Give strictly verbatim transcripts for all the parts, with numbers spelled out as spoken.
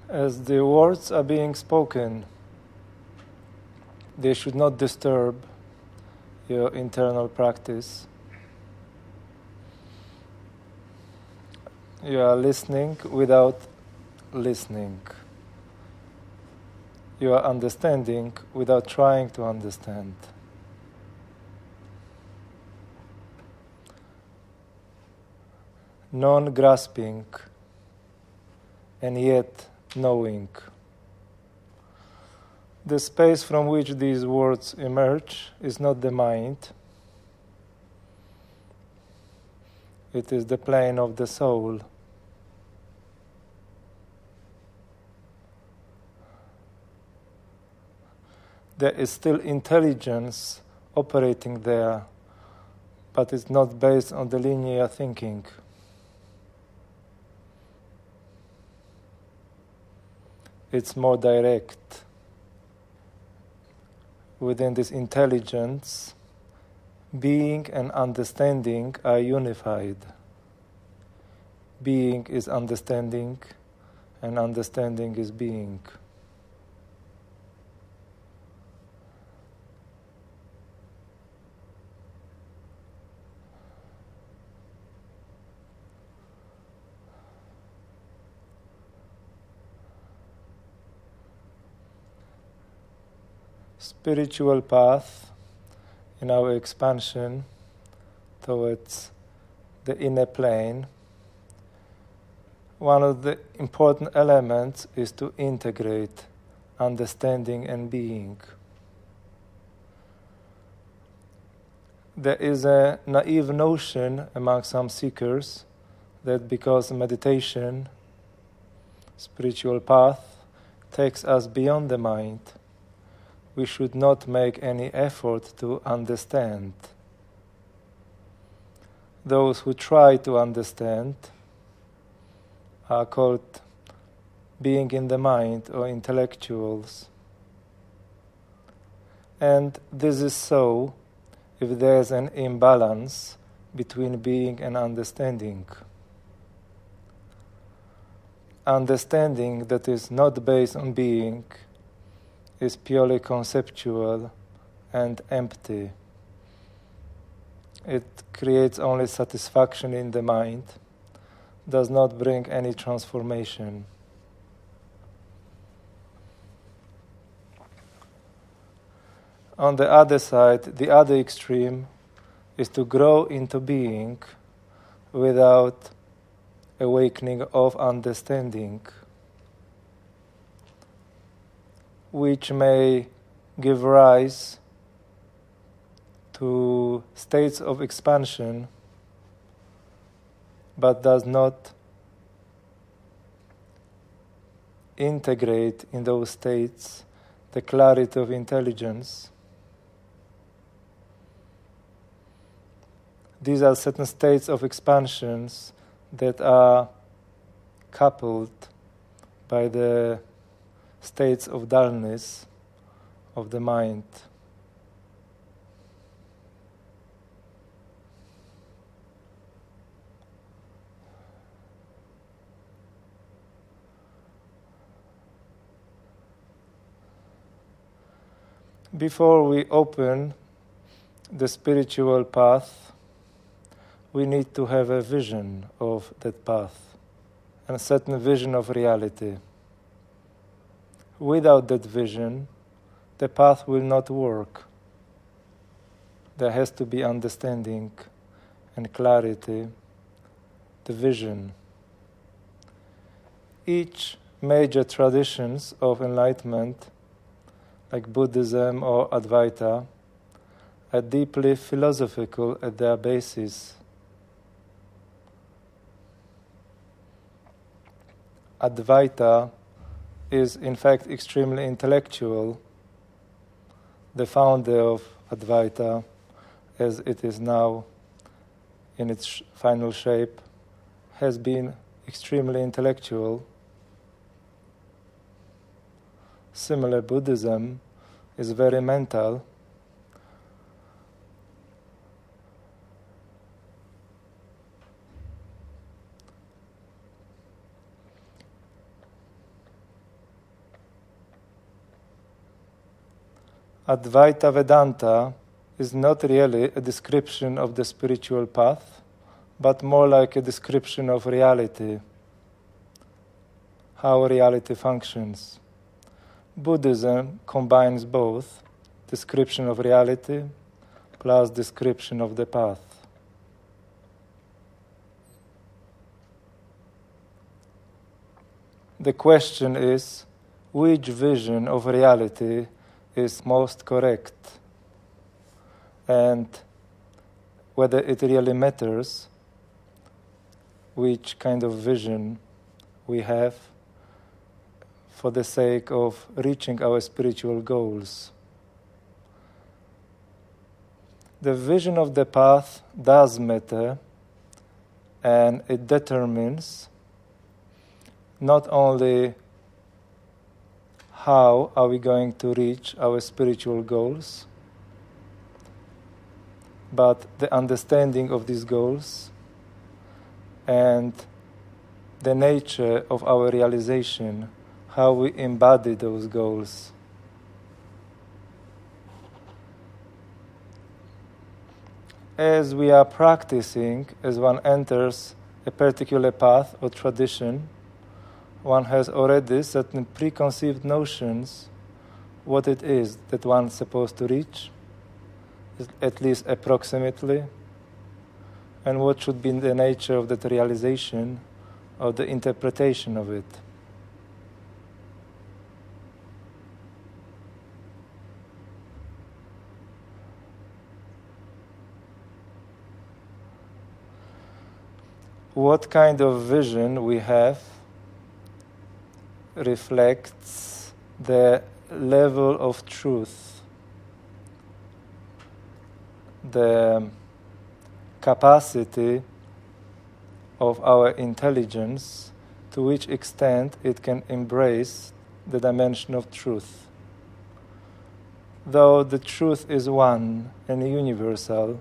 As the words are being spoken, they should not disturb your internal practice. You are listening without listening. You are understanding without trying to understand. Non-grasping and yet knowing. The space from which these words emerge is not the mind. It is the plane of the soul. There is still intelligence operating there, but it's not based on the linear thinking. It's more direct. Within this intelligence, being and understanding are unified. Being is understanding, and understanding is being. Spiritual path in our expansion towards the inner plane, one of the important elements is to integrate understanding and being. There is a naive notion among some seekers that because meditation, spiritual path, takes us beyond the mind, we should not make any effort to understand. Those who try to understand are called being in the mind or intellectuals. And this is so if there is an imbalance between being and understanding. Understanding that is not based on being is purely conceptual and empty. It creates only satisfaction in the mind, does not bring any transformation. On the other side, the other extreme is to grow into being without awakening of understanding, which may give rise to states of expansion, but does not integrate in those states the clarity of intelligence. These are certain states of expansions that are coupled by the states of dullness of the mind. Before we open the spiritual path, we need to have a vision of that path and a certain vision of reality. Without that vision, the path will not work. There has to be understanding and clarity, the vision. Each major traditions of enlightenment, like Buddhism or Advaita, are deeply philosophical at their basis. Advaita is in fact extremely intellectual. The founder of Advaita, as it is now in its sh- final shape, has been extremely intellectual. Similar, Buddhism is very mental. Advaita Vedanta is not really a description of the spiritual path, but more like a description of reality, how reality functions. Buddhism combines both description of reality plus description of the path. The question is, which vision of reality is most correct, and whether it really matters which kind of vision we have for the sake of reaching our spiritual goals. The vision of the path does matter, and it determines not only how are we going to reach our spiritual goals, but the understanding of these goals and the nature of our realization, how we embody those goals. As we are practicing, as one enters a particular path or tradition, one has already certain preconceived notions what it is that one's supposed to reach, at least approximately, and what should be the nature of that realization or the interpretation of it. What kind of vision we have reflects the level of truth, the capacity of our intelligence, to which extent it can embrace the dimension of truth. Though the truth is one and universal,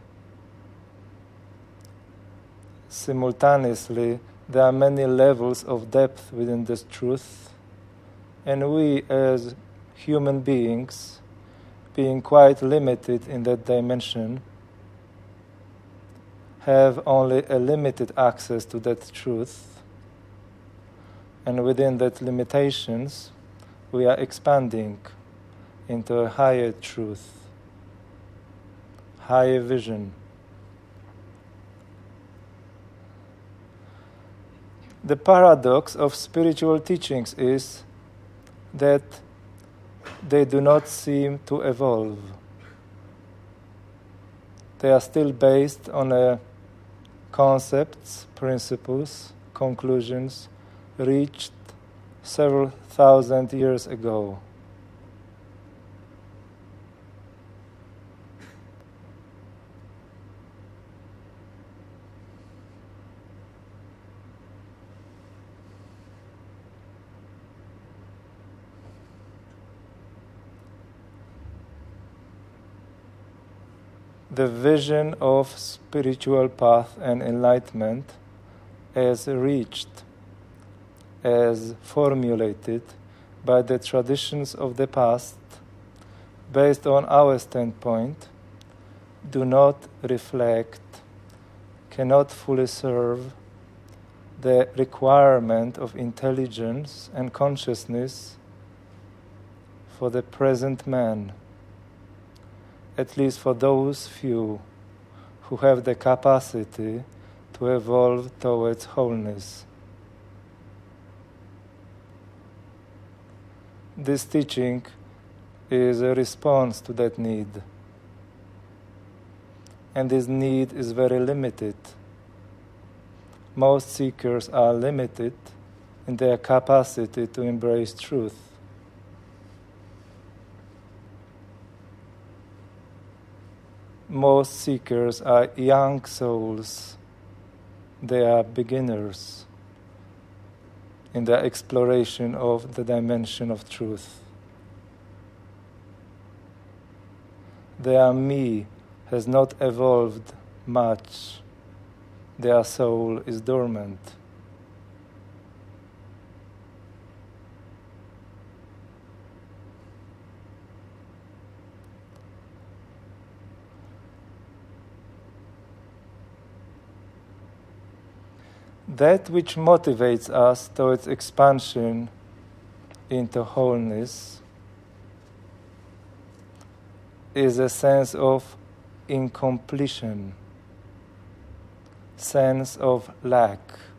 simultaneously there are many levels of depth within this truth, and we as human beings, being quite limited in that dimension, have only a limited access to that truth, and within that limitations we are expanding into a higher truth, higher vision. The paradox of spiritual teachings is that they do not seem to evolve. They are still based on uh, concepts, principles, conclusions reached several thousand years ago. The vision of spiritual path and enlightenment as reached, as formulated by the traditions of the past, based on our standpoint, do not reflect, cannot fully serve the requirement of intelligence and consciousness for the present man, at least for those few who have the capacity to evolve towards wholeness. This teaching is a response to that need, and this need is very limited. Most seekers are limited in their capacity to embrace truth. Most seekers are young souls. They are beginners in their exploration of the dimension of truth. Their me has not evolved much. Their soul is dormant. That which motivates us towards expansion into wholeness is a sense of incompletion, sense of lack.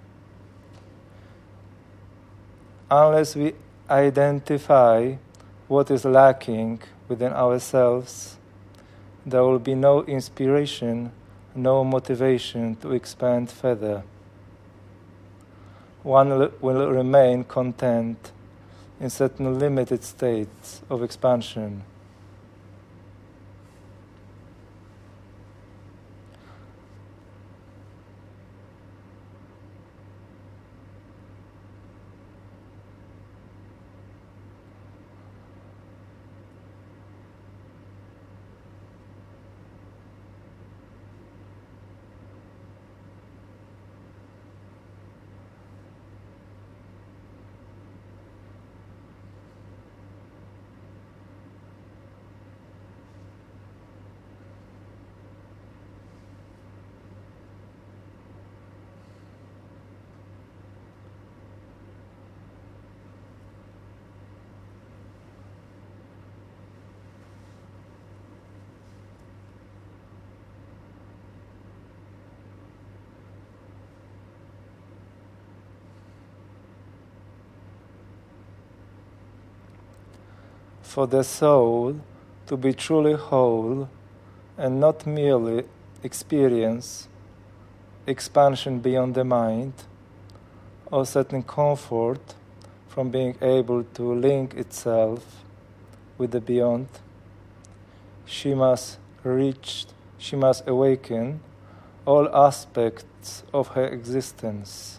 Unless we identify what is lacking within ourselves, there will be no inspiration, no motivation to expand further. One will remain content in certain limited states of expansion. For the soul to be truly whole and not merely experience expansion beyond the mind or certain comfort from being able to link itself with the beyond, she must reach, she must awaken all aspects of her existence.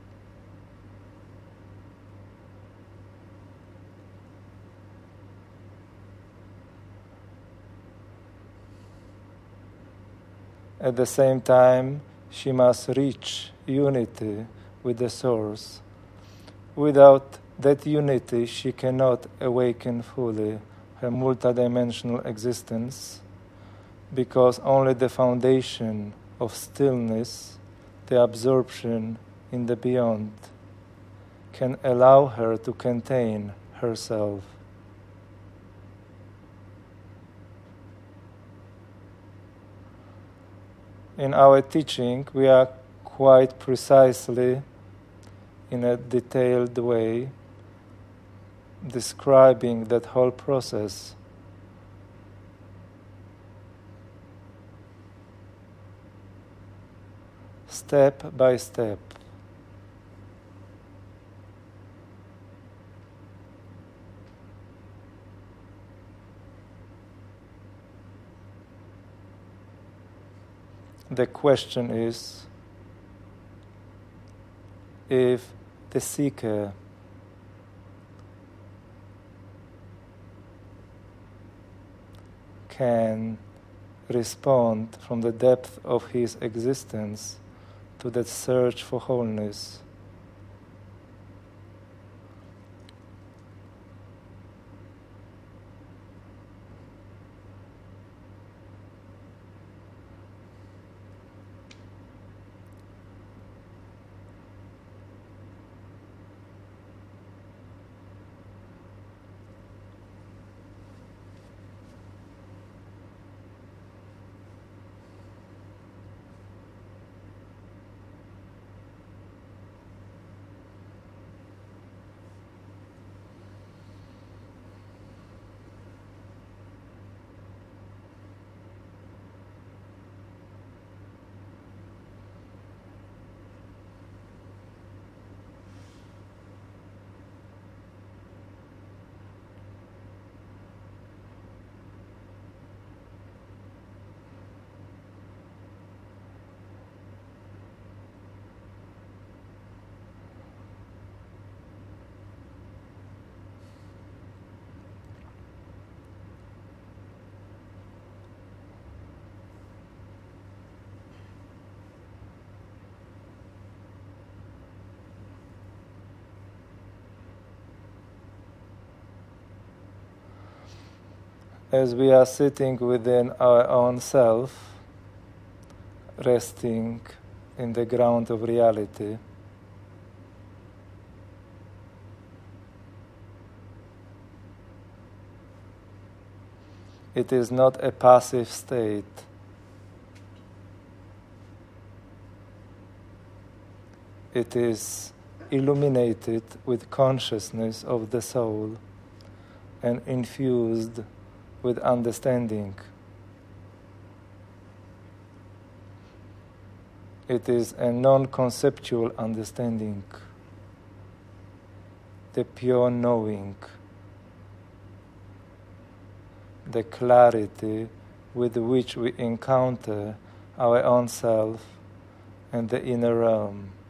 At the same time, she must reach unity with the Source. Without that unity, she cannot awaken fully her multidimensional existence, because only the foundation of stillness, the absorption in the beyond, can allow her to contain herself. In our teaching, we are quite precisely, in a detailed way, describing that whole process. Step by step. The question is, if the seeker can respond from the depth of his existence to that search for wholeness, as we are sitting within our own self, resting in the ground of reality, It is not a passive state. It is illuminated with consciousness of the soul and infused with understanding. It is a non-conceptual understanding, the pure knowing, the clarity with which we encounter our own self and the inner realm.